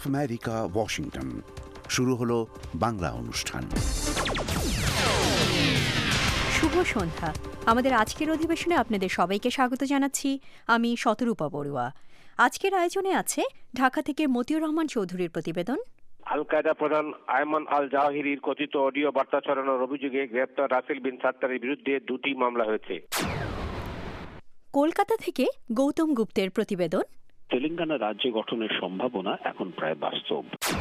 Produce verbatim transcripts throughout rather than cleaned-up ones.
America, Washington. শুরু হলো বাংলা অনুষ্ঠান। শুভ সন্ধ্যা। আমাদের আজকের অধিবেশনে আপনাদের সবাইকে স্বাগত জানাচ্ছি। আমি শতরূপা বড়ুয়া। আজকের আয়োজনে আছে ঢাকা থেকে মতিউর রহমান চৌধুরীর প্রতিবেদন, আল কায়দা প্রধান আয়মান আল জাওয়াহিরির কথিত অডিও বার্তা ছড়ানোর অভিযোগে গ্রেপ্তার রাসেল বিন সাত্তারের বিরুদ্ধে দুটি মামলা হয়েছে। কলকাতা থেকে গৌতম গুপ্তের প্রতিবেদন, তেলেঙ্গানা রাজ্য গঠনের সম্ভাবনা এখন প্রায় বাস্তব।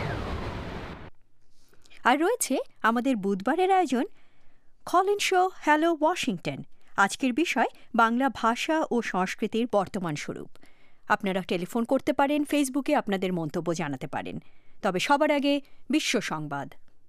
আর রয়েছে আমাদের বুধবারের আয়োজন কলিন শো হ্যালো ওয়াশিংটন। আজকের বিষয় বাংলা ভাষা ও সংস্কৃতির বর্তমান স্বরূপ। আপনারা টেলিফোন করতে পারেন, ফেসবুকে আপনাদের মন্তব্য জানাতে পারেন। তবে সবার আগে বিশ্ব সংবাদ।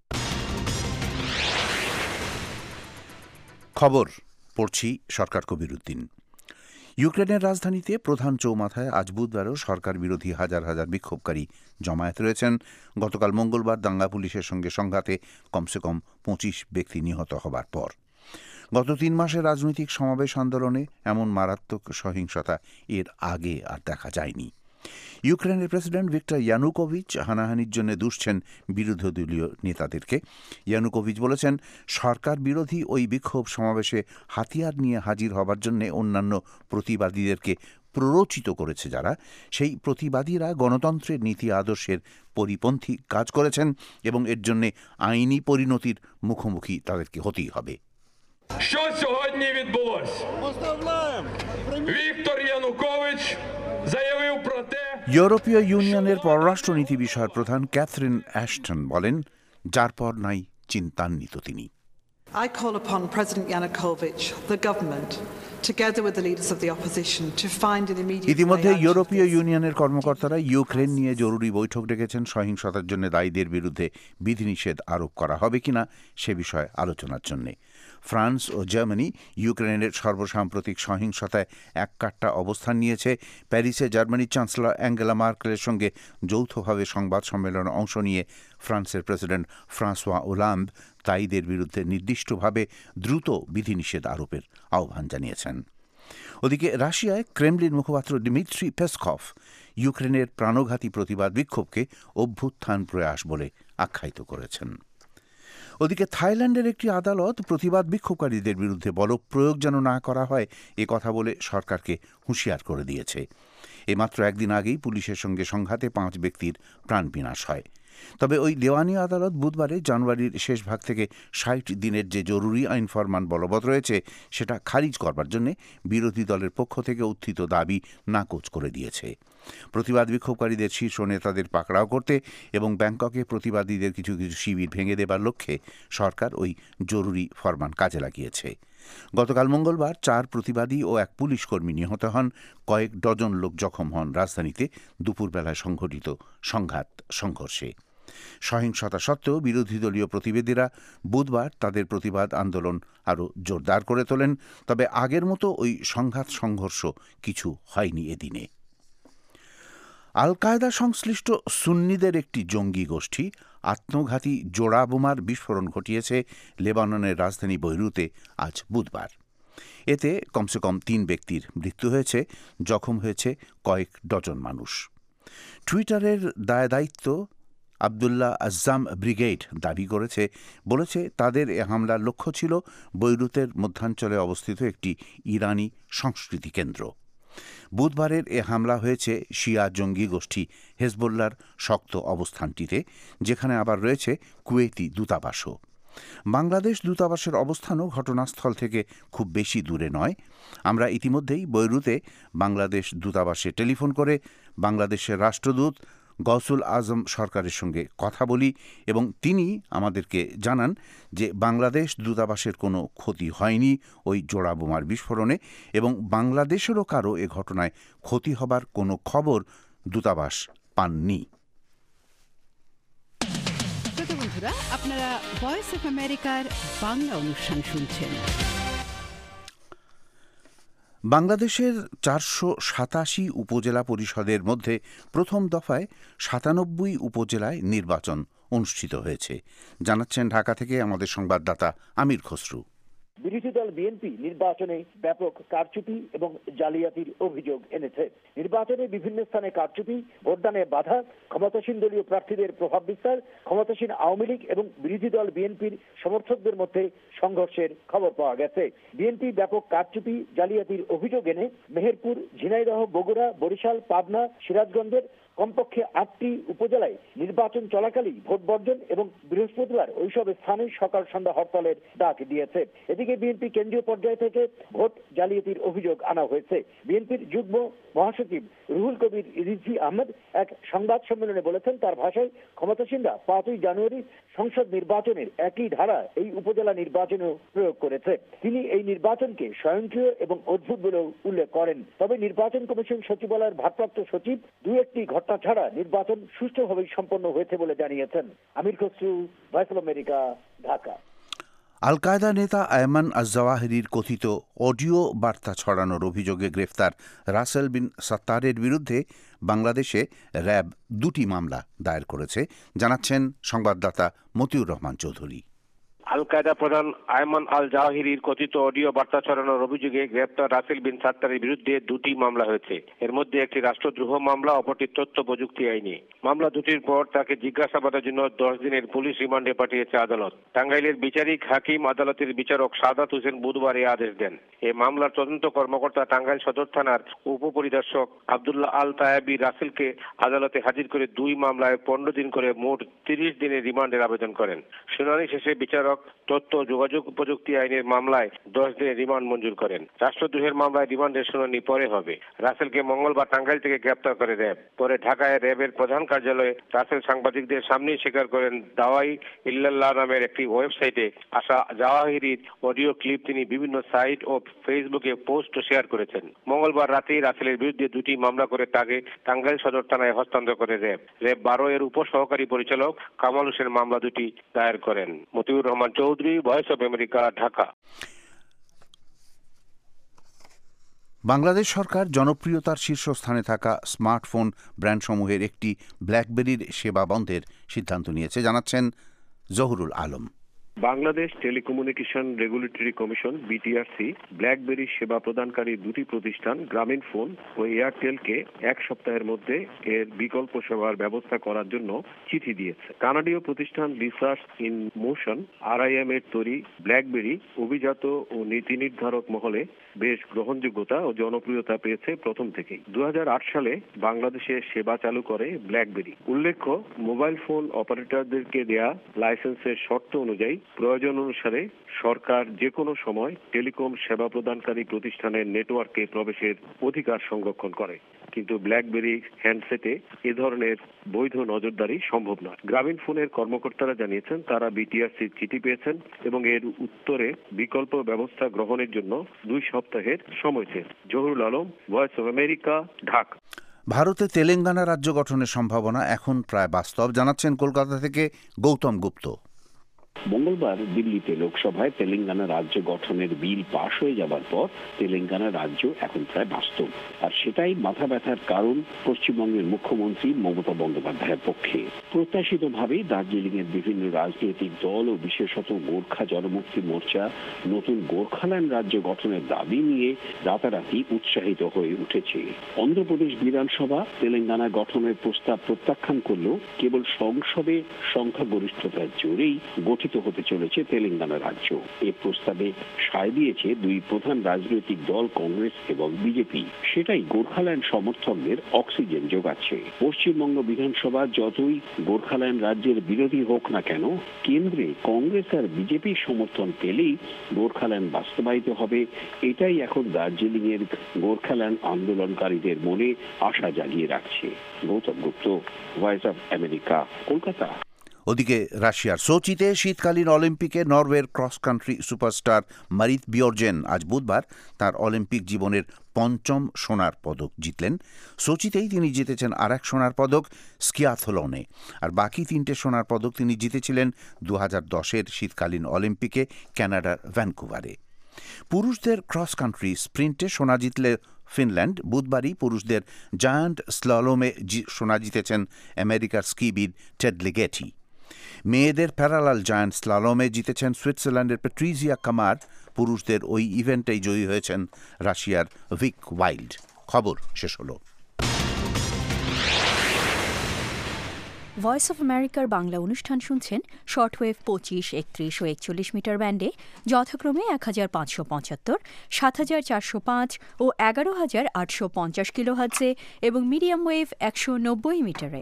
খবর পড়ছি সরকার কবিরুদ্দিন। ইউক্রেনের রাজধানীতে প্রধান চৌমাথায় আজ বুধবারও সরকার বিরোধী হাজার হাজার বিক্ষোভকারী জমায়েত রয়েছেন। গতকাল মঙ্গলবার দাঙ্গা পুলিশের সঙ্গে সংঘাতে কমসে কম পঁচিশ ব্যক্তি নিহত হবার পর গত তিন মাসের রাজনৈতিক সমাবেশ আন্দোলনে এমন মারাত্মক সহিংসতা এর আগে আর দেখা যায়নি। ইউক্রেনের প্রেসিডেন্ট ভিক্টর ইয়ানুকোভিচ হানাহানির জন্য দুষছেন বিরোধী দলীয় নেতাদেরকে। ইয়ানুকোভিচ বলেছেন, সরকার বিরোধী ওই বিক্ষোভ সমাবেশে হাতিয়ার নিয়ে হাজির হবার জন্য অন্যান্য প্রতিবাদীদেরকে প্ররোচিত করেছে যারা, সেই প্রতিবাদীরা গণতন্ত্রের নীতি আদর্শের পরিপন্থী কাজ করেছেন এবং এর জন্য আইনি পরিণতির মুখোমুখি তাদেরকে হতেই হবে। Що сьогодні відбулося? Віктор Янукович заявив про те... ইউরোপীয় ইউনিয়নের পররাষ্ট্রনীতি বিষয়ক প্রধান ক্যাথরিন অ্যাশটন বলেন, যার পর নাই চিন্তান্বিত তিনি। I call upon President Yanukovych, the government, together with the leaders of the opposition, to find an immediate way out of this. ইতিমধ্যে ইউরোপীয় ইউনিয়নের কর্মকর্তারা ইউক্রেন নিয়ে জরুরি বৈঠক ডেকেছেন। সহিংসতার জন্য দায়ীদের বিরুদ্ধে বিধিনিষেধ আরোপ করা হবে কিনা সে বিষয়ে আলোচনার জন্য। ফ্রান্স ও জার্মানি ইউক্রেনের সর্বসাম্প্রতিক সহিংসতায় এককাট্টা অবস্থান নিয়েছে। প্যারিসে জার্মানির চ্যান্সেলর অ্যাঙ্গেলা মার্কেলের সঙ্গে যৌথভাবে সংবাদ সম্মেলনে অংশ নিয়ে ফ্রান্সের প্রেসিডেন্ট ফ্রাঁসোয়া ওলান্দ দায়ীদের বিরুদ্ধে নির্দিষ্টভাবে দ্রুত বিধিনিষেধ আরোপের আহ্বান জানিয়েছেন। ওদিকে রাশিয়ায় ক্রেমলিন মুখপাত্র দিমিত্রি পেসকভ ইউক্রেনের প্রাণঘাতী প্রতিবাদ বিক্ষোভকে অভ্যুত্থান প্রয়াস বলে আখ্যায়িত করেছেন। ওদিকে থাইল্যান্ডের একটি আদালত প্রতিবাদ বিক্ষোভকারীদের বিরুদ্ধে বলপ্রয়োগ যেন না করা হয় এ কথা বলে সরকারকে হুঁশিয়ার করে দিয়েছে। এ মাত্র একদিন আগেই পুলিশের সঙ্গে সংঘাতে পাঁচ ব্যক্তির প্রাণবিনাশ হয়। তবে ওই দেওয়ানি আদালত বুধবারে জানুয়ারির শেষ ভাগ থেকে ষাট দিনের যে জরুরি আইন ফরমান বলবৎ রয়েছে সেটা খারিজ করবার জন্য বিরোধী দলের পক্ষ থেকে উত্থিত দাবি নাকচ করে দিয়েছে। প্রতিবাদ বিক্ষোভকারীদের শীর্ষ নেতাদের পাকড়াও করতে এবং ব্যাংককে প্রতিবাদীদের কিছু কিছু শিবির ভেঙে দেবার লক্ষ্যে সরকার ওই জরুরি ফরমান কাজে লাগিয়েছে। গতকাল মঙ্গলবার চার প্রতিবাদী ও এক পুলিশ কর্মী নিহত হন। কয়েক ডজন লোক জখম হন রাজধানীতে দুপুরবেলায় সংঘটিত সংঘাত সংঘর্ষে। সহিংসতা সত্ত্বেও বিরোধী দলীয় প্রতিবাদীরা বুধবার তাদের প্রতিবাদ আন্দোলন আরও জোরদার করে তোলেন। তবে আগের মতো ওই সংঘাত সংঘর্ষ কিছু হয়নি এদিনে। আল কায়দা সংশ্লিষ্ট সুন্নিদের একটি জঙ্গি গোষ্ঠী আত্মঘাতী জোড়া বোমার বিস্ফোরণ ঘটিয়েছে লেবাননের রাজধানী বৈরুতে আজ বুধবার। এতে কমসে কম তিন ব্যক্তির মৃত্যু হয়েছে, জখম হয়েছে কয়েক ডজন মানুষ। টুইটারের দায় দায়িত্ব আবদুল্লাহ আজ্জাম ব্রিগেড দাবি করেছে, বলেছে তাদের এ হামলার লক্ষ্য ছিল বৈরুতের মধ্যাঞ্চলে অবস্থিত একটি ইরানি সংস্কৃতি কেন্দ্র। বুধবারের এ হামলা হয়েছে শিয়া জঙ্গি গোষ্ঠী হেজবোল্লার শক্ত অবস্থানটিতে, যেখানে আবার রয়েছে কুয়েতি দূতাবাসও। বাংলাদেশ দূতাবাসের অবস্থানও ঘটনাস্থল থেকে খুব বেশি দূরে নয়। আমরা ইতিমধ্যেই বৈরুতে বাংলাদেশ দূতাবাসে টেলিফোন করে বাংলাদেশের রাষ্ট্রদূত গৌসুল আজম সরকারের সঙ্গে কথা বলি এবং তিনি আমাদেরকে জানান যে বাংলাদেশ দূতাবাসের কোনো ক্ষতি হয়নি ওই জোড়া বোমার বিস্ফোরণে এবং বাংলাদেশেরও কারো এ ঘটনায় ক্ষতি হবার কোনো খবর দূতাবাস পাননি। বন্ধুরা, আপনারা ভয়েস অফ আমেরিকার বাংলা অনুষ্ঠান শুনছেন। বাংলাদেশের চারশো সাতাশি উপজেলা পরিষদের মধ্যে প্রথম দফায় সাতানব্বই উপজেলায় নির্বাচন অনুষ্ঠিত হয়েছে, জানাচ্ছেন ঢাকা থেকে আমাদের সংবাদদাতা আমির খসরু। বিরোধী দল বিএনপি নির্বাচনে ব্যাপক কারচুপি এবং জালিয়াতির অভিযোগ এনেছে। নির্বাচনে বিভিন্ন স্থানে কারচুপি, ভোটদানে বাধা, ক্ষমতাসীন দলীয় প্রার্থীদের প্রভাব বিস্তার, ক্ষমতাসীন আওয়ামী লীগ এবং বিরোধী দল বিএনপির সমর্থকদের মধ্যে সংঘর্ষের খবর পাওয়া গেছে। বিএনপি ব্যাপক কারচুপি, জালিয়াতির অভিযোগ এনে মেহেরপুর, ঝিনাইদহ, বগুড়া, বরিশাল, পাবনা, সিরাজগঞ্জের কমপক্ষে আটটি উপজেলায় নির্বাচন চলাকালীন ভোট বর্জন এবং বৃহস্পতিবার ওইসব স্থানে সকাল সন্ধ্যা হরতালের ডাক দিয়েছে। এদিকে বিএনপি কেন্দ্রীয় পর্যায় থেকে ভোট জালিয়াতির অভিযোগ আনা হয়েছে। বিএনপির যুগ্ম মহাসচিব রুহুল কবির রিজভী আহমেদ এক সংবাদ সম্মেলনে বলেছেন, তার ভাষায় ক্ষমতাসীনরা পাঁচই জানুয়ারি সংসদ নির্বাচনের একই ধারা এই উপজেলা নির্বাচনেও প্রয়োগ করেছে। তিনি এই নির্বাচনকে স্বয়ংক্রিয় এবং অদ্ভুত বলেও উল্লেখ করেন। তবে নির্বাচন কমিশন সচিবালয়ের ভারপ্রাপ্ত সচিব দু একটি ঘটনা ছাড়া নির্বাচন সুষ্ঠুভাবে সম্পন্ন হয়েছে বলে জানিয়েছেন। Amir Khasru, voice of America, Dhaka. Al Qaeda নেতা আয়মান আল জাওয়াহিরির কথিত অডিও বার্তা ছড়ানোর অভিযোগে গ্রেফতার রাসেল বিন সাত্তারের বিরুদ্ধে বাংলাদেশে র্যাব দুটি মামলা দায়ের করেছে, জানাচ্ছেন সংবাদদাতা মতিউর রহমান চৌধুরী। আল কায়দা প্রধান আয়মান আল জাওয়াহিরির কথিত অডিও বার্তা ছড়ানোর অভিযোগে গ্রেপ্তার রাসেল বিন সাত্তারের বিরুদ্ধে দুটি মামলা হয়েছে। এর মধ্যে একটি রাষ্ট্রদ্রোহ মামলা, অপরটি তথ্য প্রযুক্তি আইনে। মামলা দুটির পর তাকে জিজ্ঞাসাবাদের জন্য দশ দিনের পুলিশ রিমান্ডে পাঠিয়েছে আদালত। টাঙ্গাইলের বিচারিক হাকিম আদালতের বিচারক সাদাত হোসেন বুধবার এই আদেশ দেন। এই মামলার তদন্ত কর্মকর্তা টাঙ্গাইল সদর থানার উপপরিদর্শক আব্দুল্লাহ আল তায়াবি রাসেলকে আদালতে হাজির করে দুই মামলায় পনেরো দিন করে মোট তিরিশ দিনের রিমান্ডের আবেদন করেন। শুনানি শেষে বিচারক তথ্য যোগাযোগ প্রযুক্তি আইনের মামলায় দশ দিনের রিমান্ড মঞ্জুর করেন। রাষ্ট্রদ্রোহের মামলায় রিমান্ডের শুনানি পরে হবে। রাসেলকে মঙ্গলবার টাঙ্গাইল থেকে গ্রেপ্তার করে র্যাব। পরে ঢাকায় র্যাবের প্রধান কার্যালয়ে রাসেল সাংবাদিকদের সামনেই স্বীকার করেন দাওয়াই ইল্লাল্লাহ নামের একটি ওয়েবসাইটে আসা জাওয়াহিরির অডিও ক্লিপ তিনি বিভিন্ন সাইট ও ফেসবুকে পোস্ট ও শেয়ার করেছেন। মঙ্গলবার রাতেই রাসেলের বিরুদ্ধে দুটি মামলা করে তাকে টাঙ্গাইল সদর থানায় হস্তান্তর করে র্যাব। র্যাব বারো এর উপসহকারী পরিচালক কামাল হোসেন মামলা দুটি দায়ের করেন। Motiur Rahman Chowdhury, voice of America, Dhaka. Bangladesh সরকার জনপ্রিয়তার শীর্ষস্থানে থাকা স্মার্টফোন ব্র্যান্ডসমূহের একটি ব্ল্যাকবেরির সেবা বন্ধের সিদ্ধান্ত নিয়েছে, জানাচ্ছেন Zahurul Alam. Bangladesh telecommunication regulatory commission BTRC BlackBerry সেবা প্রদানকারী দুটি প্রতিষ্ঠান গ্রামীণ ফোন ও এয়ারটেলকে এক সপ্তাহের মধ্যে এর বিকল্প সেবার ব্যবস্থা করার জন্য চিঠি দিয়েছে। কানাডীয় প্রতিষ্ঠান রিসার্চ ইন মোশন আরআইএম এর তৈরি ব্ল্যাকবেরি অভিজাত ও নীতি নির্ধারক মহলে বেশ গ্রহণযোগ্যতা ও জনপ্রিয়তা পেয়েছে প্রথম থেকেই। দু হাজার আট সালে বাংলাদেশে সেবা চালু করে ব্ল্যাকবেরি। উল্লেখ্য, মোবাইল ফোন অপারেটরদেরকে দেয়া লাইসেন্সের শর্ত অনুযায়ী প্রয়োজন অনুসারে সরকার যে কোনো সময় টেলিকম সেবা প্রদানকারী প্রতিষ্ঠানের নেটওয়ার্কে প্রবেশের অধিকার সংরক্ষণ করে। কিন্তু ব্ল্যাকবেরি হ্যান্ডসেটে এ ধরনের বৈধ নজরদারি সম্ভব নয়। গ্রামীণ ফোনের কর্মকর্তারা জানিয়েছেন তারা বিটিআরসির চিঠি পেয়েছেন এবং এর উত্তরে বিকল্প ব্যবস্থা গ্রহণের জন্য দুই সপ্তাহের সময় চেয়েছে। Zahurul Alam, voice of America, Dhaka. ভারতে তেলেঙ্গানা রাজ্য গঠনের সম্ভাবনা এখন প্রায় বাস্তব, জানাচ্ছেন কলকাতা থেকে গৌতম গুপ্ত। মঙ্গলবার দিল্লিতে লোকসভায় তেলেঙ্গানা রাজ্য গঠনের বিল পাশ হয়ে যাবার পর তেলেঙ্গানা রাজ্য এখন প্রায় বাস্তব। আর সেটাই মাথা ব্যথার কারণ পশ্চিমবঙ্গের মুখ্যমন্ত্রী মমতা বন্দ্যোপাধ্যায়ের পক্ষে। প্রত্যাশিতভাবেই দার্জিলিং এর বিভিন্ন রাজনৈতিক দল ও বিশেষত গোর্খা জনমুক্তি মোর্চা নতুন গোর্খাল্যান্ড রাজ্য গঠনের দাবি নিয়ে রাতারাতি উৎসাহিত হয়ে উঠেছে। অন্ধ্রপ্রদেশ বিধানসভা তেলেঙ্গানা গঠনের প্রস্তাব প্রত্যাখ্যান করলেও কেবল সংসদে সংখ্যাগরিষ্ঠতার জোরেই গঠিত হতে চলেছে তেলেঙ্গানা রাজ্য। এ প্রস্তাবে সায় দিয়েছে দুই প্রধান রাজনৈতিক দল কংগ্রেস এবং বিজেপি। সেটাই গোর্খাল্যান্ড সমর্থকদের অক্সিজেন যোগাচ্ছে। পশ্চিমবঙ্গ বিধানসভা যতই গোর্খাল্যান্ড রাজ্যের বিরোধী হোক না কেন, কেন্দ্রে কংগ্রেস আর বিজেপির সমর্থন পেলেই গোর্খাল্যান্ড বাস্তবায়িত হবে। এটাই এখন দার্জিলিং এর গোর্খাল্যান্ড আন্দোলনকারীদের মনে আশা জাগিয়ে রাখছে। Gautam Gupta, voice of America, Kolkata. ওদিকে রাশিয়ার সোচিতে শীতকালীন অলিম্পিকে নরওয়ের cross country superstar Marit Bjoergen আজ বুধবার তার অলিম্পিক জীবনের পঞ্চম সোনার পদক জিতলেন। সোচিতেই তিনি জিতেছেন আর এক সোনার পদক স্কিয়াথলনে, আর বাকি তিনটে সোনার পদক তিনি জিতেছিলেন দু হাজার দশের শীতকালীন অলিম্পিকে ক্যানাডার ভ্যানকুভারে। পুরুষদের ক্রস কান্ট্রি স্প্রিন্টে সোনা জিতলে ফিনল্যান্ড। বুধবারই পুরুষদের জায়ান্ট স্লালোমে সোনা জিতেছেন আমেরিকার স্কিবিদ টেড লিগেটি। মেয়েদের প্যারালাল জায়ান্ট স্লালোমে জিতেছেন সুইজারল্যান্ডের প্যাট্রিজিয়া কামার। পুরুষদের ওই ইভেন্টেই জয়ী হয়েছেন রাশিয়ার ভিক ওয়াইল্ড। খবর শেষ হলো। ভয়েস অফ আমেরিকার বাংলা অনুষ্ঠান শুনছেন শর্টওয়েভ পঁচিশ, একত্রিশ ও একচল্লিশ মিটার ব্যান্ডে যথাক্রমে এক হাজার পাঁচশো পঁচাত্তর, সাত হাজার চারশো পাঁচ ও এগারো হাজার আটশো পঞ্চাশ কিলোহার্টজে এবং মিডিয়াম ওয়েভ একশো নব্বই মিটারে।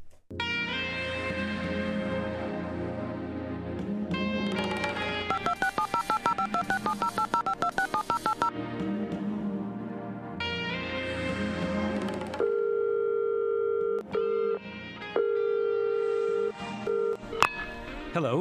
Hello.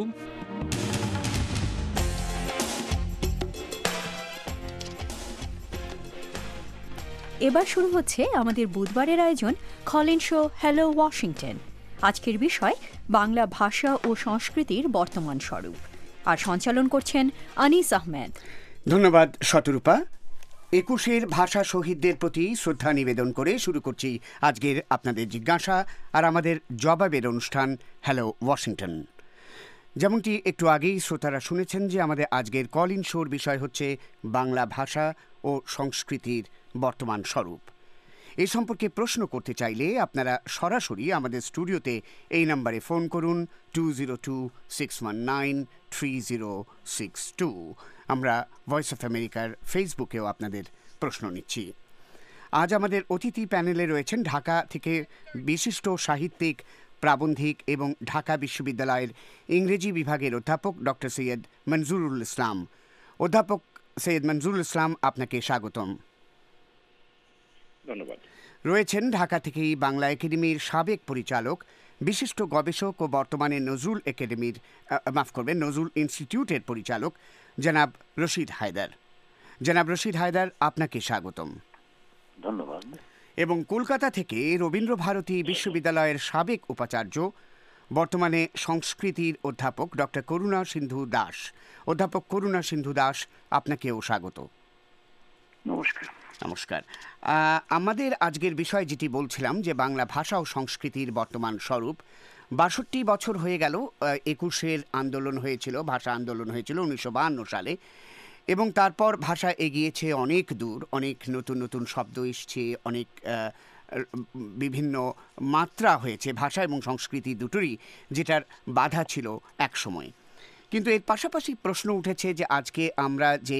এবার শুরু হচ্ছে আমাদের বুধবারের আয়োজন কলিন শো হ্যালো ওয়াশিংটন। আজকের বিষয় বাংলা ভাষা ও সংস্কৃতির বর্তমান স্বরূপ, আর সঞ্চালন করছেন আনিস আহমেদ। ধন্যবাদ শতরূপা। একুশের ভাষা শহীদদের প্রতি শ্রদ্ধা নিবেদন করে শুরু করছি আজকের আপনাদের জিজ্ঞাসা আর আমাদের জবাবের অনুষ্ঠান হ্যালো ওয়াশিংটন। যেমনটি একটু আগেই শ্রোতারা শুনেছেন যে আমাদের আজকের কল ইন শোর বিষয় হচ্ছে বাংলা ভাষা ও সংস্কৃতির বর্তমান স্বরূপ। এই সম্পর্কে প্রশ্ন করতে চাইলে আপনারা সরাসরি আমাদের স্টুডিওতে এই নম্বরে ফোন করুন two zero two six one nine three zero six two. আমরা ভয়েস অফ আমেরিকার ফেসবুকেও আপনাদের প্রশ্ন নিচ্ছি। আজ আমাদের অতিথি প্যানেলে রয়েছেন ঢাকা থেকে বিশিষ্ট সাহিত্যিক, প্রাবন্ধিক এবং ঢাকা বিশ্ববিদ্যালয়ের ইংরেজি বিভাগের অধ্যাপক ডক্টর সৈয়দ মনজুরুল ইসলাম। অধ্যাপক সৈয়দ মনজুরুল ইসলাম, আপনাকে স্বাগতম। ধন্যবাদ। রয়েছেন ঢাকা থেকেই বাংলা একাডেমির সাবেক পরিচালক, বিশিষ্ট গবেষক ও বর্তমানে নজরুল একাডেমির মাফ করবেন নজরুল ইনস্টিটিউটের পরিচালক জনাব রশিদ হায়দার। জনাব রশিদ হায়দার, আপনাকে স্বাগতম। ধন্যবাদ। এবং কলকাতা থেকে রবীন্দ্রভারতী বিশ্ববিদ্যালয়ের সাবেক উপাচার্য, বর্তমানে সংস্কৃতির অধ্যাপক ডক্টর করুণা সিন্ধু দাস। অধ্যাপক করুণা সিন্ধু দাস, আপনাকেও স্বাগত। নমস্কার। নমস্কার। আমাদের আজকের বিষয় যেটি বলছিলাম যে বাংলা ভাষা ও সংস্কৃতির বর্তমান স্বরূপ। বাষট্টি বছর হয়ে গেল একুশের আন্দোলন হয়েছিল, ভাষা আন্দোলন হয়েছিল উনিশশো বাহান্ন সালে, এবং তারপর ভাষা এগিয়েছে অনেক দূর, অনেক নতুন নতুন শব্দ এসছে, অনেক বিভিন্ন মাত্রা হয়েছে ভাষা এবং সংস্কৃতি দুটোরই, যেটার বাধা ছিল এক সময়। কিন্তু এর পাশাপাশি প্রশ্ন উঠেছে যে আজকে আমরা যে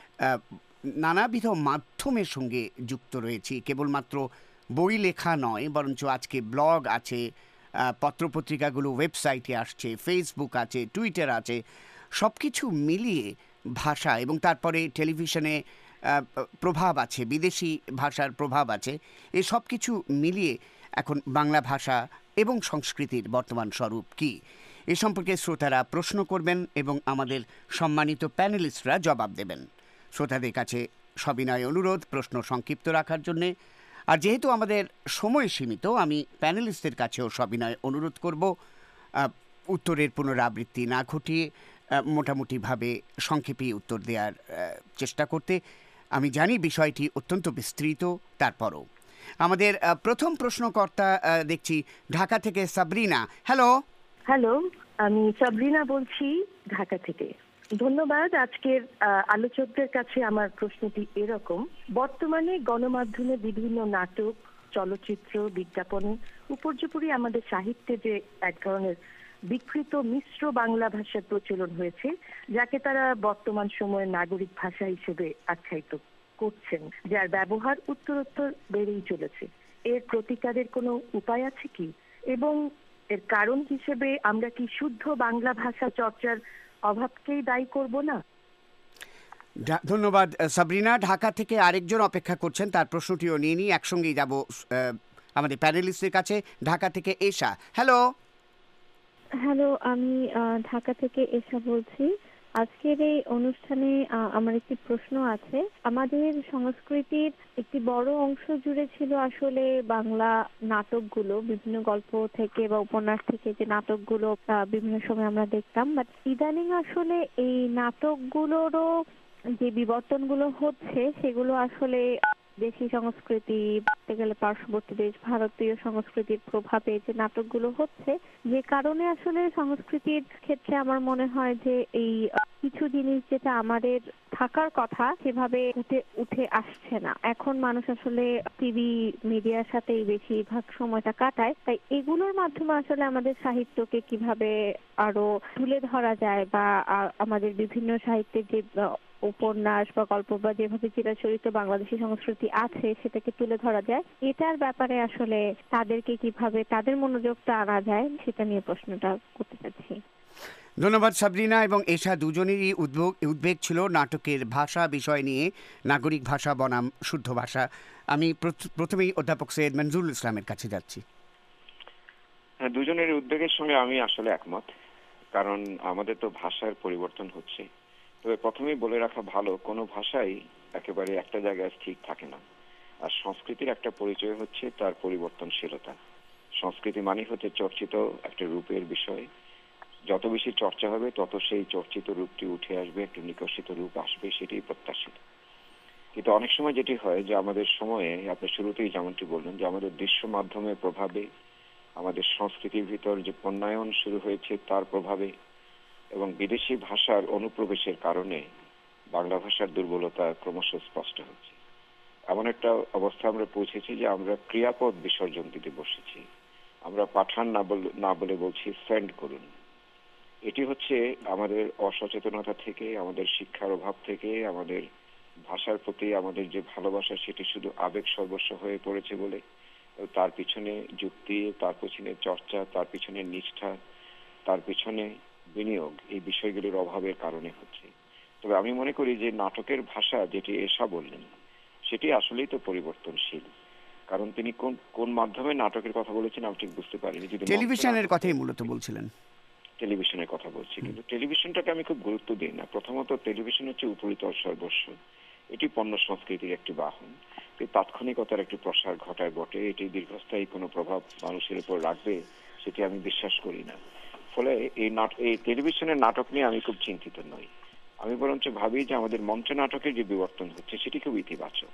নানাবিধ মাধ্যমের সঙ্গে যুক্ত রয়েছি, কেবলমাত্র বই লেখা নয়, বরঞ্চ আজকে ব্লগ আছে, পত্রপত্রিকাগুলো ওয়েবসাইটে আসছে, ফেসবুক আছে, টুইটার আছে, সব কিছু মিলিয়ে ভাষা, এবং তারপরে টেলিভিশনে প্রভাব আছে, বিদেশি ভাষার প্রভাব আছে, এই সব কিছু মিলিয়ে এখন বাংলা ভাষা এবং সংস্কৃতির বর্তমান স্বরূপ কী, এ সম্পর্কে শ্রোতারা প্রশ্ন করবেন এবং আমাদের সম্মানিত প্যানেলিস্টরা জবাব দেবেন। শ্রোতাদের কাছে সবিনয় অনুরোধ প্রশ্ন সংক্ষিপ্ত রাখার জন্যে। আর যেহেতু আমাদের সময় সীমিত, আমি প্যানেলিস্টদের কাছেও সবিনয় অনুরোধ করব উত্তরের পুনরাবৃত্তি না ঘটিয়ে মোটামুটিভাবে সংক্ষেপে উত্তর দেওয়ার চেষ্টা করতে। আমি জানি বিষয়টি অত্যন্ত বিস্তৃত, তারপরও আমাদের প্রথম প্রশ্নকর্তা দেখছি ঢাকা থেকে সাবরিনা। হ্যালো। হ্যালো, আমি সাবরিনা বলছি ঢাকা থেকে। ধন্যবাদ। আজকের আলোচকদের কাছে আমার প্রশ্নটি এরকম: বর্তমানে গণমাধ্যমে বিভিন্ন নাটক, চলচ্চিত্র, বিজ্ঞাপনে উপর্যুপরি আমাদের সাহিত্যে যে এক ধরনের বিকৃত মিশ্র বাংলা ভাষার প্রচলন হয়েছে, যাকে তারা বর্তমান সময়ের নাগরিক ভাষা হিসেবে আখ্যায়িত করছেন, যার ব্যবহার উত্তরোত্তর বেড়েই চলেছে। এর প্রতিকারের কোনো উপায় আছে কি, এবং এর কারণ হিসেবে আমরা কি শুদ্ধ বাংলা ভাষা চর্চার অভাবকেই দায়ী করব না? ধন্যবাদ সাবরিনা। ঢাকা থেকে আরেকজন অপেক্ষা করছেন, তার প্রশ্নটিও নিয়ে নিই, একসঙ্গেই যাব আমাদের প্যানেলিস্টের কাছে। ঢাকা থেকে এশা। হ্যালো। হ্যালো, আমি ঢাকা থেকে এশা বলছি। আজকের এই অনুষ্ঠানে আমার একটি প্রশ্ন আছে। আমাদের সংস্কৃতির একটি বড় অংশ জুড়ে ছিল আসলে বাংলা নাটকগুলো, বিভিন্ন গল্প থেকে বা উপন্যাস থেকে যে নাটকগুলো বিভিন্ন সময় আমরা দেখতাম, বাট ইদানিং আসলে এই নাটকগুলোরও যে বিবর্তনগুলো হচ্ছে সেগুলো আসলে দেশি সংস্কৃতি, বলতে গেলে পার্শ্ববর্তী দেশ ভারতীয় সংস্কৃতির প্রভাবে যে নাটকগুলো হচ্ছে, যে কারণে আসলে সংস্কৃতির ক্ষেত্রে আমার মনে হয় যে এই কিছু জিনিস যেটা আমাদের থাকার কথা সেভাবে উঠে উঠে আসছে না। এখন মানুষ আসলে টিভি মিডিয়ার সাথেই বেশিরভাগ সময়টা কাটায়, তাই এগুলোর মাধ্যমে আসলে আমাদের সাহিত্যকে কিভাবে আরো তুলে ধরা যায় বা আমাদের বিভিন্ন সাহিত্যের যে উপন্যাস বা গল্প বা যেভাবে চিরাচরিত বাংলাদেশী সংস্কৃতি আছে সেটাকে তুলে ধরা যায়, এটার ব্যাপারে আসলে তাদেরকে কিভাবে তাদের মনোযোগটা আনা যায় সেটা নিয়ে প্রশ্নটা করতে চাচ্ছি। ধন্যবাদ সাবরিনা এবং এশা, দুজনেরই উদ্বেগ উদ্বেগ ছিল নাটকের ভাষা বিষয় নিয়ে, নাগরিক ভাষা বনাম শুদ্ধ ভাষা। আমি প্রথমেই অধ্যাপক সৈয়দ মনজুরুল ইসলামের কাছে যাচ্ছি। হ্যাঁ, দুজনের উদ্বেগের সঙ্গে আমি আসলে একমত, কারণ আমাদের তো ভাষার পরিবর্তন হচ্ছে। তবে প্রথমেই বলে রাখা ভালো, কোনো ভাষাই একেবারে একটা জায়গায় ঠিক থাকে না। আর সংস্কৃতির একটা পরিচয় হচ্ছে তার পরিবর্তনশীলতা। সংস্কৃতি মানে হচ্ছে চর্চিত একটা রূপের বিষয়। যত বেশি চর্চা হবে তত সেই চর্চিত রূপটি উঠে আসবে, একটু নিকর্ষিত রূপ আসবে, সেটাই প্রত্যাশিত। কিন্তু অনেক সময় যেটি হয় যে আমাদের সময়ে, আপনি শুরুতেই যেমনটি বললেন, যে আমাদের দৃশ্য মাধ্যমের প্রভাবে, আমাদের সংস্কৃতির ভিতর যে বন্যায়ন শুরু হয়েছে তার প্রভাবে এবং বিদেশি ভাষার অনুপ্রবেশের কারণে বাংলা ভাষার দুর্বলতা ক্রমশ স্পষ্ট হচ্ছে। এমন একটা অবস্থা আমরা পৌঁছেছি যে আমরা ক্রিয়াপদ বিসর্জন দিতে বসেছি। আমরা পাঠান না বলে না বলে বলছি সেন্ড করুন। এটি হচ্ছে আমাদের অসচেতনতা থেকে, আমাদের শিক্ষার অভাব থেকে, আমাদের ভাষার প্রতি আমাদের যে ভালোবাসা সেটি শুধু আবেগ সর্বস্ব হয়ে পড়েছে বলে, তার পিছনে যুক্তি, তার পিছনে চর্চা, তার পিছনে নিষ্ঠা, তার পিছনে বিনিয়োগ, এই বিষয়গুলির অভাবের কারণে হচ্ছে। তবে আমি মনে করি যে নাটকের ভাষা যেটি এশা বললেন সেটি আসলেই তো পরিবর্তনশীল। কারণ তিনি কোন কোন মাধ্যমে নাটকের কথা বলেছেন আমি ঠিক বুঝতে পারিনি। যদি টেলিভিশনের কথাই মূলত বলছিলেন। টেলিভিশনের কথা বলছি, কিন্তু টেলিভিশনটাকে আমি খুব গুরুত্ব দিই না। প্রথমত টেলিভিশন হচ্ছে উপরিতল সর্বস্ব, এটি পণ্য সংস্কৃতির একটি বাহন। তাৎক্ষণিকতার একটি প্রসার ঘটায় বটে, এটি দীর্ঘস্থায়ী কোনো প্রভাব মানুষের উপর রাখবে সেটি আমি বিশ্বাস করি না। ফলে এই নাটক, এই টেলিভিশনের নাটক নিয়ে আমি খুব চিন্তিত নই। আমি বরঞ্চ ভাবি যে আমাদের মঞ্চ নাটকের যে বিবর্তন হচ্ছে সেটি খুব ইতিবাচক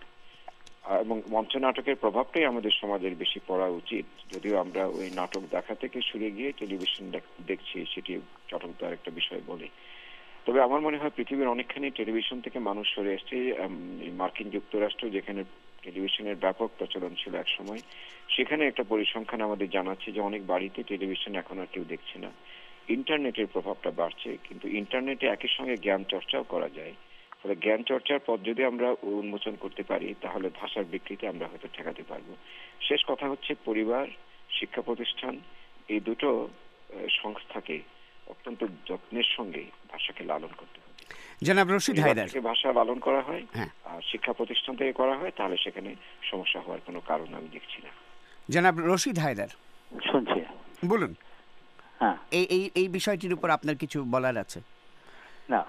এবং মঞ্চ নাটকের প্রভাবটাই আমাদের সমাজের বেশি পড়া উচিত। যদিও আমরা ওই নাটক দেখা থেকে সরে গিয়ে টেলিভিশন দেখছি, সেটি চটকদার একটা বিষয় বলে। তবে আমার মনে হয় পৃথিবীর অনেকখানি টেলিভিশন থেকে মানুষ সরে এসছে। মার্কিন যুক্তরাষ্ট্র, যেখানে টেলিভিশনের ব্যাপক প্রচলন ছিল এক সময়, সেখানে একটা পরিসংখ্যান আমাদের জানাচ্ছে যে অনেক বাড়িতে টেলিভিশন এখন আর কেউ দেখছে না। ইন্টারনেটের প্রভাবটা বাড়ছে, কিন্তু ইন্টারনেটে একই সঙ্গে জ্ঞান চর্চাও করা যায়। ফলে জ্ঞান চর্চার পথ যদি আমরা উন্মোচন করতে পারি তাহলে ভাষার বিকৃতি আমরা হয়তো ঠেকাতে পারবো। শেষ কথা হচ্ছে পরিবার, শিক্ষা প্রতিষ্ঠান, এই দুটো সংস্থাকে অত্যন্ত যত্নের সঙ্গে ভাষাকে লালন করতে হবে। জনাব রশিদ হায়দার, ভাষা লালন করা হয় আর শিক্ষা প্রতিষ্ঠান থেকে করা হয়, তাহলে সেখানে সমস্যা হওয়ার কোনো কারণ আমি দেখছি না। জনাব রশিদ হায়দার, শুনছি, বলুন। হ্যাঁ, এই এই এই বিষয়টির উপর আপনার কিছু বলার আছে? না,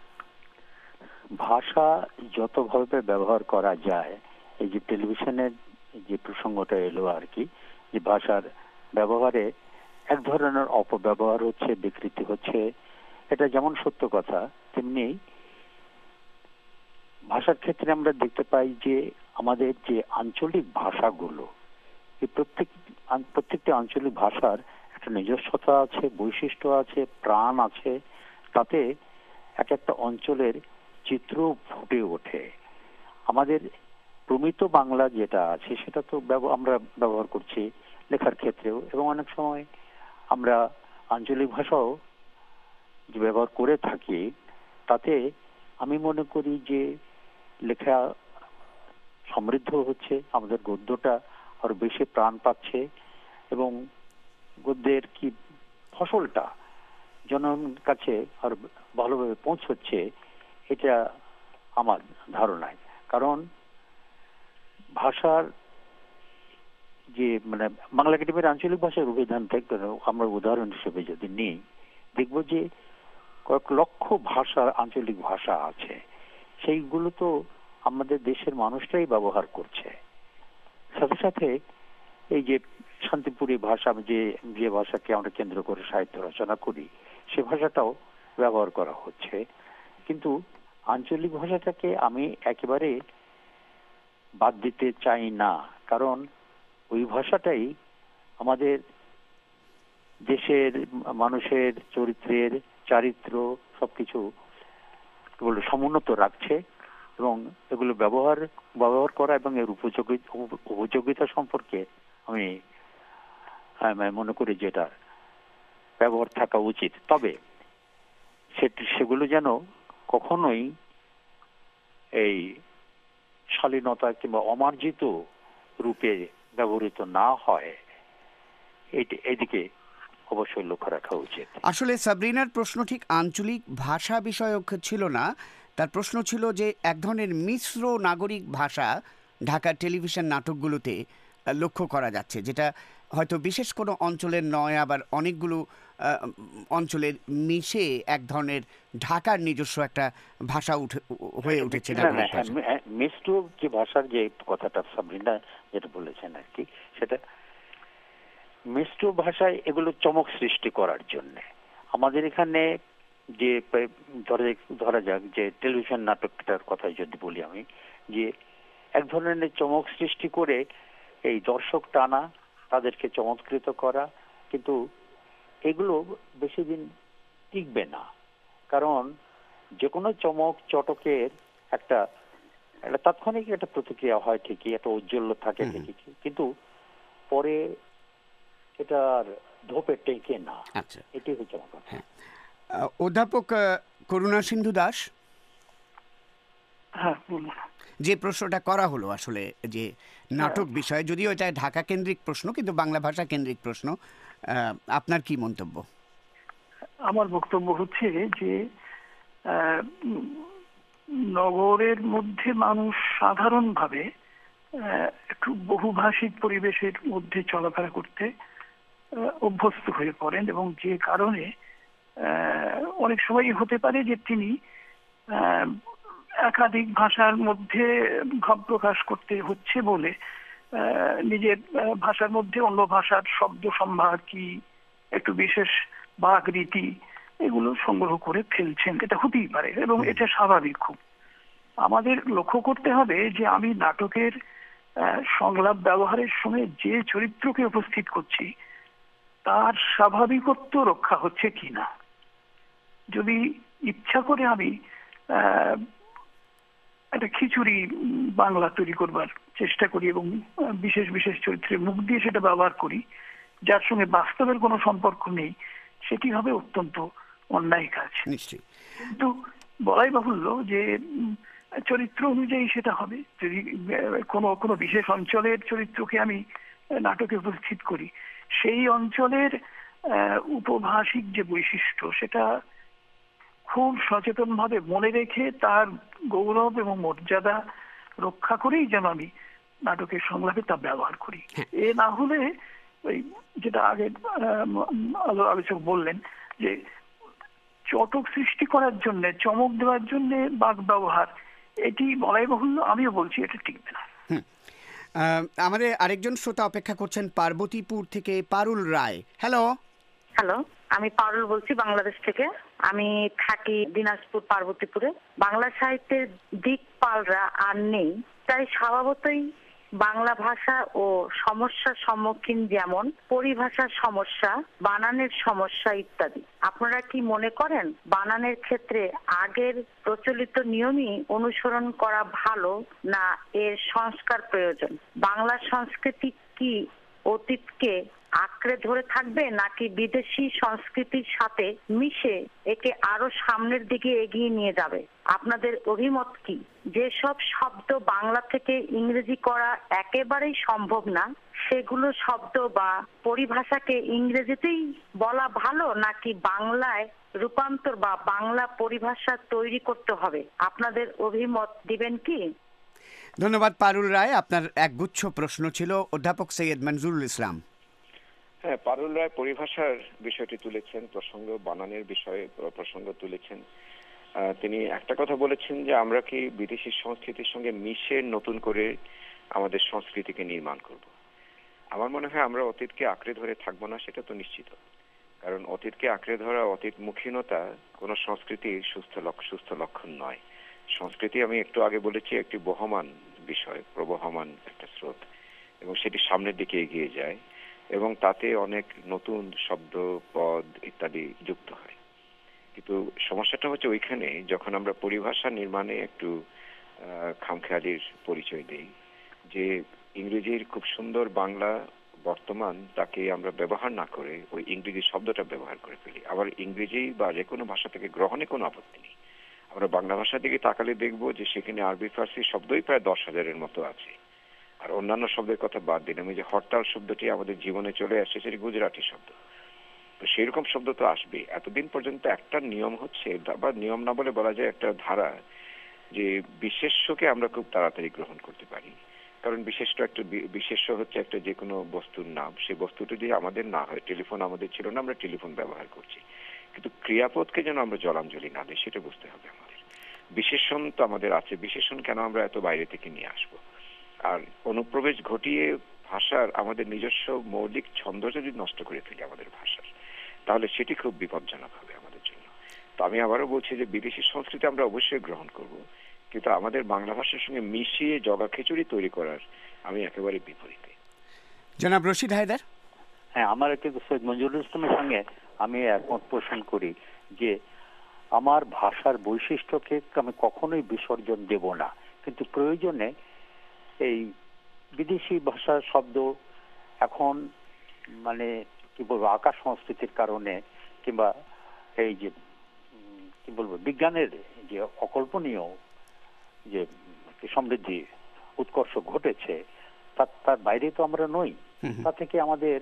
ভাষা যতভাবে ব্যবহার করা যায়, এই যে টেলিভিশনের যে প্রসঙ্গটা এলো আর কি, যে ভাষার ব্যবহারে এক ধরনের অপব্যবহার হচ্ছে, বিকৃতি হচ্ছে, এটা যেমন সত্য কথা, তেমনি ভাষার ক্ষেত্রে আমরা দেখতে পাই যে আমাদের যে আঞ্চলিক ভাষাগুলো, এই প্রত্যেক প্রত্যেকটি আঞ্চলিক ভাষার একটা নিজস্বতা আছে, বৈশিষ্ট্য আছে, প্রাণ আছে। তাতে এক একটা অঞ্চলের চিত্র ফুটে ওঠে। আমাদের প্রমিত বাংলা যেটা আছে সেটা তো আমরা ব্যবহার করছি লেখার ক্ষেত্রেও, এবং অনেক সময় আমরা আঞ্চলিক ভাষাও যে ব্যবহার করে থাকি, তাতে আমি মনে করি যে লেখা সমৃদ্ধ হচ্ছে, আমাদের গদ্যটা আরো বেশি প্রাণ পাচ্ছে এবং গদ্যের কি ফসলটা জনগণের কাছে আরো ভালোভাবে পৌঁছচ্ছে, এটা আমার ধারণায়। কারণ ভাষার যে মানে বাংলা একাডেমির আঞ্চলিক ভাষার অভিধান থেকে আমরা উদাহরণ হিসেবে যদি নিই, দেখব যে কয়েক লক্ষ ভাষার আঞ্চলিক ভাষা আছে, সেইগুলো তো আমাদের দেশের মানুষরাই ব্যবহার করছে। সাথে সাথে এই যে শান্তিপুরী ভাষা, যে যে ভাষাকে আমরা কেন্দ্র করে সাহিত্য রচনা করি, সে ভাষাটাও ব্যবহার করা হচ্ছে। কিন্তু আঞ্চলিক ভাষাটাকে আমি একেবারে বাদ দিতে চাই না, কারণ ওই ভাষাটাই আমাদের দেশের মানুষের চরিত্রের চারিত্র সবকিছু এগুলো সমুন্নত রাখছে এবং এগুলো ব্যবহার ব্যবহার করা এবং এর উপযোগী উপযোগিতা সম্পর্কে আমি মনে করি যে এটা ব্যবহার থাকা উচিত। তবে সেগুলো যেন কখনোই এই শালীনতা কিংবা অমার্জিত রূপে ব্যবহৃত না হয়, এইদিকে অবশ্যই লক্ষ্য রাখা উচিত। আসলে সাবরিনার প্রশ্ন ঠিক আঞ্চলিক ভাষা বিষয়ক ছিল না, তার প্রশ্ন ছিল যে এক ধরনের মিশ্র নাগরিক ভাষা ঢাকার টেলিভিশন নাটকগুলোতে লক্ষ্য করা যাচ্ছে, যেটা হয়তো বিশেষ কোনো অঞ্চলের নয়, আবার অনেকগুলো অঞ্চলের মিশে এক ধরনের ঢাকার নিজস্ব একটা ভাষা উঠে হয়ে উঠেছে। মিশ্র যে ভাষার যে কথাটা সাবরিনা যেটা বলেছেন আর কি, সেটা মিশ্র ভাষায় এগুলো চমক সৃষ্টি করার জন্য আমাদের এখানে যে ধরা যাক যে টেলিভিশন নাটকটার কথা যদি বলি আমি, যে এক ধরনের চমক সৃষ্টি করে এই দর্শক টানা, তাদেরকে চমৎকৃত করা, কিন্তু এগুলো বেশি দিন টিকবে না। কারণ যে কোনো চমক চটকের একটা একটা তাৎক্ষণিক একটা প্রতিক্রিয়া হয় ঠিকই, একটা ঔজ্জ্বল্য থাকে ঠিকই, কিন্তু পরে এটার ধোপে টেকে না। আচ্ছা, এটাই হচ্ছে আমার কথা। অধ্যাপক করুণা সিন্ধু দাস, হ্যাঁ, যে প্রশ্নটা করা হলো আসলে যে নাটক বিষয়ে, যদিও এটা ঢাকা কেন্দ্রিক প্রশ্ন কিন্তু বাংলা ভাষা কেন্দ্রিক প্রশ্ন, আপনার কি মন্তব্য? আমার বক্তব্য হচ্ছে যে নগরের মধ্যে মানুষ সাধারণভাবে একটু বহুভাষিক পরিবেশের মধ্যে চলাফেরা করতে অভ্যস্ত হয়ে পড়েন, এবং যে কারণে অনেক সময় হতে পারে যে তিনি একাধিক ভাষার মধ্যে ভাব প্রকাশ করতে হচ্ছে বলে নিজের ভাষার মধ্যে অন্য ভাষার শব্দ সম্ভার কি একটু বিশেষ বাক রীতি এগুলো সংগ্রহ করে ফেলছেন। এটা হতেই পারে এবং এটা স্বাভাবিক। খুব আমাদের লক্ষ্য করতে হবে যে আমি নাটকের সংলাপ ব্যবহারের সময় যে চরিত্রকে উপস্থিত করছি তার স্বাভাবিকত্ব রক্ষা হচ্ছে কিনা। যদি ইচ্ছা করে আমি একটা খিচুড়ি বাংলা তৈরি করবার চেষ্টা করি এবং বিশেষ বিশেষ চরিত্রের মুখ দিয়ে সেটা ব্যবহার করি, যার সঙ্গে বাস্তবের কোনো সম্পর্ক নেই, সেটি হবে অত্যন্ত অন্যায় কাজ। কিন্তু বলাই বাহুল্য যে চরিত্র অনুযায়ী সেটা হবে। যদি কোনো কোনো বিশেষ অঞ্চলের চরিত্রকে আমি নাটকে উপস্থিত করি, সেই অঞ্চলের উপভাষিক যে বৈশিষ্ট্য সেটা খুব সচেতনভাবে মনে রেখে তার গৌরব এবং মর্যাদা রক্ষা করেই যেন আমি নাটকের সংলাপে তা ব্যবহার করি। এ না হলে ওই যেটা আগে আলোচক বললেন যে চটক সৃষ্টি করার জন্য, চমক দেওয়ার জন্য বাক ব্যবহার, এটি বলাই বাহুল্য, আমিও বলছি এটা টিকবে না। আমাদের আরেকজন শ্রোতা অপেক্ষা করছেন পার্বতীপুর থেকে, পারুল রায়। হ্যালো। হ্যালো, আমি পারুল বলছি বাংলাদেশ থেকে। আমি থাকি দিনাজপুর পার্বতীপুরে। বাংলা সাহিত্যের দিকপালরা আর নেই, তাই স্বভাবতই বাংলা ভাষা ও সমস্যার সম্মুখীন, যেমন পরিভাষার সমস্যা, বানানের সমস্যা ইত্যাদি। আপনারা কি মনে করেন বানানের ক্ষেত্রে আগের প্রচলিত নিয়মই অনুসরণ করা ভালো, না এর সংস্কার প্রয়োজন? বাংলা সংস্কৃতি কি অতীতকে আঁকড়ে ধরে থাকবে, নাকি বিদেশি সংস্কৃতির সাথে মিশে একে আরো সামনের দিকে এগিয়ে নিয়ে যাবে? আপনাদের অভিমত কি? যেসব শব্দ বাংলা থেকে ইংরেজি করা একেবারেই সম্ভব না, সেগুলো শব্দ বা পরিভাষাকে ইংরেজিতেই বলা ভালো, নাকি বাংলায় রূপান্তর বা বাংলা পরিভাষা তৈরি করতে হবে? আপনাদের অভিমত দিবেন কি? ধন্যবাদ পারুল রায়, আপনার একগুচ্ছ প্রশ্ন ছিল। অধ্যাপক সৈয়দ মনজুরুল ইসলাম। হ্যাঁ, পারুল রায় পরিভাষার বিষয়টি তুলেছেন, প্রসঙ্গ বানানের বিষয়ে প্রসঙ্গ তুলেছেন। তিনি একটা কথা বলেছেন যে আমরা কি বিদেশি সংস্কৃতির সঙ্গে মিশে নতুন করে আমাদের সংস্কৃতিকে নির্মাণ করব। আমার মনে হয় আমরা অতীতকে আঁকড়ে ধরে থাকবো না, সেটা তো নিশ্চিত। কারণ অতীতকে আঁকড়ে ধরা, অতীত মুখীনতা কোনো সংস্কৃতির সুস্থ সুস্থ লক্ষণ নয়। সংস্কৃতি, আমি একটু আগে বলেছি, একটি বহমান বিষয়, প্রবহমান একটা স্রোত, এবং সেটি সামনের দিকে এগিয়ে যায় এবং তাতে অনেক নতুন শব্দ, পদ ইত্যাদি যুক্ত হয়। কিন্তু সমস্যাটা হচ্ছে ওইখানে যখন আমরা পরিভাষা নির্মাণে একটু খামখেয়ালির পরিচয় দেই, যে ইংরেজির খুব সুন্দর বাংলা বর্তমান তাকে আমরা ব্যবহার না করে ওই ইংরেজি শব্দটা ব্যবহার করে ফেলি। আবার ইংরেজি বা যে কোনো ভাষা থেকে গ্রহণে কোনো আপত্তি নেই। আমরা বাংলা ভাষার দিকে তাকালে দেখবো যে সেখানে আরবি ফার্সি শব্দই প্রায় দশ হাজারের মতো আছে। আর অন্যান্য শব্দের কথা বাদ দিলাম, এই যে হরতাল শব্দটি আমাদের জীবনে চলে আসছে, সেটি গুজরাটি শব্দ। তো সেরকম শব্দ তো আসবে। এতদিন পর্যন্ত একটা নিয়ম হচ্ছে, বা নিয়ম না বলে বলা যায় একটা ধারা, যে বিশেষ্যকে আমরা খুব তাড়াতাড়ি গ্রহণ করতে পারি। কারণ বিশেষ্য একটা বিশেষ্য হচ্ছে একটা যে কোনো বস্তুর নাম, সেই বস্তুটি যদি আমাদের না হয়, টেলিফোন আমাদের ছিল না, আমরা টেলিফোন ব্যবহার করছি, কিন্তু ক্রিয়াপদকে যেন আমরা জলাঞ্জলি না দিই সেটা বুঝতে হবে আমাদের। বিশেষণ তো আমাদের আছে, বিশেষণ কেন আমরা এত বাইরে থেকে নিয়ে আসবো? আর অনুপ্রবেশ ঘটিয়ে ভাষার আমাদের নিজস্ব মৌলিক ছন্দ যদি নষ্ট করে ফেলি আমাদের ভাষার, তাহলে সেটি খুব বিপজ্জনক হবে আমাদের জন্য। তো আমি আবারও বলছি যে বিদেশি সংস্কৃতি আমরা অবশ্যই গ্রহণ করব, কিন্তু আমাদের বাংলা ভাষার সঙ্গে মিশিয়ে জগা খিচুড়ি তৈরি করার আমি একেবারে বিপরীতে। জনাব রশিদ হায়দার। হ্যাঁ, আমার কিন্তু সৈয়দ মঞ্জুরুল ইসলামের সঙ্গে আমি একমত পোষণ করি যে আমার ভাষার বৈশিষ্ট্যকে আমি কখনোই বিসর্জন দেব না, কিন্তু প্রয়োজনে এই বিদেশি ভাষার শব্দ এখন মানে কি বলবো আকাশ সংস্কৃতির কারণে কিংবা এই যে কি বলবো বিজ্ঞানের যে অকল্পনীয় যে সমৃদ্ধি উৎকর্ষ ঘটেছে তার বাইরে তো আমরা নই। তা থেকে আমাদের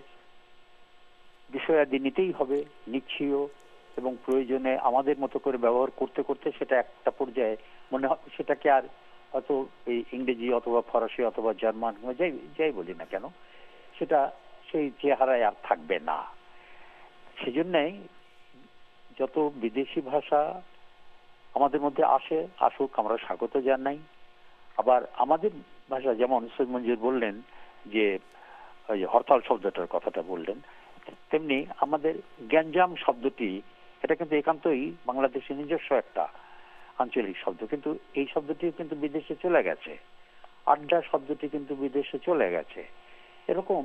বিষয়াদি নিতেই হবে, নিচ্ছিও, এবং প্রয়োজনে আমাদের মতো করে ব্যবহার করতে করতে সেটা একটা পর্যায়ে মনে হয় সেটাকে আর হয়তো এই ইংরেজি অথবা ফরাসি অথবা জার্মান যাই যাই বলি না কেন, সেটা সেই চেহারায় আর থাকবে না। সেজন্যই যত বিদেশি ভাষা আমাদের মধ্যে আসে আসুক, আমরা স্বাগত জানাই। আবার আমাদের ভাষা যেমন সৈয়দ মঞ্জুর বললেন যে হরতাল শব্দটার কথাটা বললেন, তেমনি আমাদের গ্যাঞ্জাম শব্দটি এটা কিন্তু একান্তই বাংলাদেশের নিজস্ব একটা আঞ্চলিক শব্দ, কিন্তু এই শব্দটি কিন্তু বিদেশে চলে গেছে। আড্ডা শব্দটি কিন্তু বিদেশে চলে গেছে। এরকম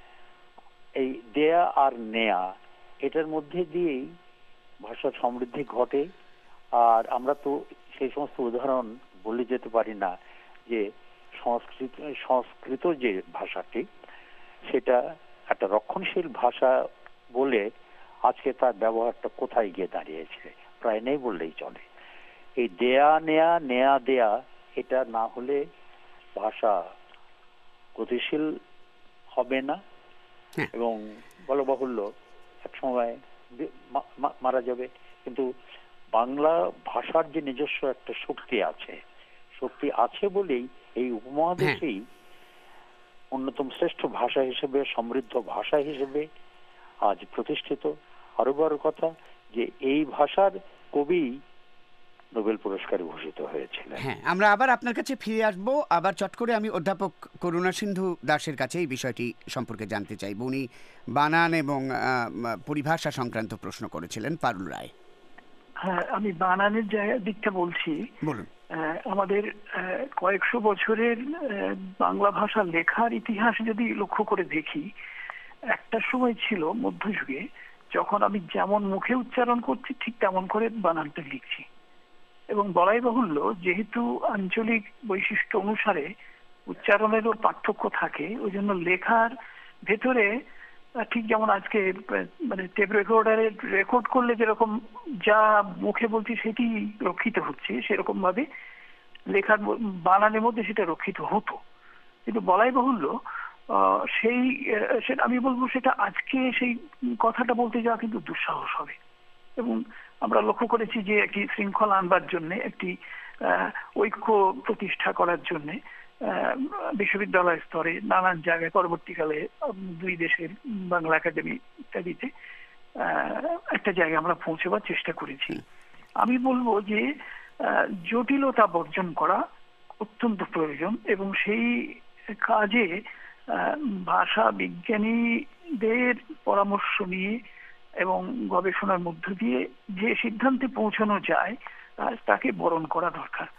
এই দেয়া আর নেয়া এটার মধ্যে দিয়েই ভাষার সমৃদ্ধি ঘটে। আর আমরা তো সেই সমস্ত উদাহরণ বলে যেতে পারি না যে সংস্কৃত সংস্কৃত যে ভাষাটি সেটা একটা রক্ষণশীল ভাষা বলে আজকে তার ব্যবহারটা কোথায় গিয়ে দাঁড়িয়েছে, প্রায় নেই বললেই চলে। এই দেয়া নেয়া নেয়া দেয়া এটা না হলে ভাষা গতিশীল হবে না এবং বলা বাহুল্য এক সময় মারা যাবে। কিন্তু বাংলা ভাষার যে নিজস্ব একটা শক্তি আছে, শক্তি আছে বলেই এই উপমহাদেশেই অন্যতম শ্রেষ্ঠ ভাষা হিসেবে, সমৃদ্ধ ভাষা হিসেবে আজ প্রতিষ্ঠিত। আরো বড় কথা যে এই ভাষার কবি নোবেল পুরস্কারে ভূষিত হয়েছিলেন। হ্যাঁ, আমরা আবার আপনার কাছে ফিরে আসবো। আবার চট করে আমি অধ্যাপক করুণা সিন্ধু দাসের কাছে এই বিষয়টি সম্পর্কে জানতে চাইব। উনি বানান এবং পরিভাষা সংক্রান্ত প্রশ্ন করেছিলেন। পারুল রায়। হ্যাঁ, আমি বানানের দিকটা বলছি। বলুন। আমাদের কয়েকশো বছরের বাংলা ভাষা লেখার ইতিহাস যদি লক্ষ্য করে দেখি, একটা সময় ছিল মধ্যযুগে যখন আমি যেমন মুখে উচ্চারণ করছি ঠিক তেমন করে বানানটা লিখছি, এবং বলাই বাহুল্য যেহেতু আঞ্চলিক বৈশিষ্ট্য অনুসারে উচ্চারণেরও পার্থক্য থাকে, ওই জন্য লেখার ভেতরে ঠিক যেমন আজকে মানে টেপ রেকর্ডারে রেকর্ড করলে যেরকম যা মুখে বলছি সেটি রক্ষিত হচ্ছে, সেরকম ভাবে লেখার বানানের মধ্যে সেটা রক্ষিত হতো। কিন্তু বলাই বাহুল্য সেই সেটা আমি বলবো সেটা আজকে সেই কথাটা বলতে যাওয়া কিন্তু দুঃসাহস হবে। এবং আমরা লক্ষ্য করেছি যে একটি শৃঙ্খলা আনবার জন্য, একটি ঐক্য প্রতিষ্ঠা করার জন্য বিশ্ববিদ্যালয় স্তরে নানান জায়গায় পরবর্তীকালে দুই দেশের বাংলা একাডেমি ইত্যাদিতে একটা জায়গায় আমরা পৌঁছবার চেষ্টা করেছি। আমি বলবো যে জটিলতা বর্জন করা অত্যন্ত প্রয়োজন, এবং সেই কাজে ভাষা বিজ্ঞানীদের পরামর্শ নিয়ে এবং গবেষণার মধ্য দিয়ে যে সিদ্ধান্তে পৌঁছানো যায় তাকে বরণ করা দরকার।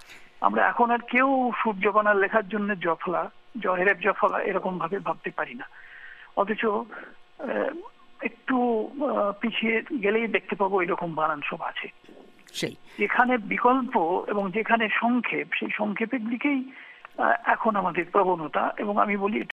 আমরা এখন আর কেউ সূর্যকণা লেখার জন্য জফলা জহেরের জফলা এরকম ভাবে ভাবতে পারি না। অথচ একটু পিছিয়ে গেলেই দেখতে পাবো এরকম বানান সব আছে। সেই যেখানে বিকল্প এবং যেখানে সংক্ষেপ, সেই সংক্ষেপের দিকেই এখন আমাদের প্রবণতা। এবং আমি বলি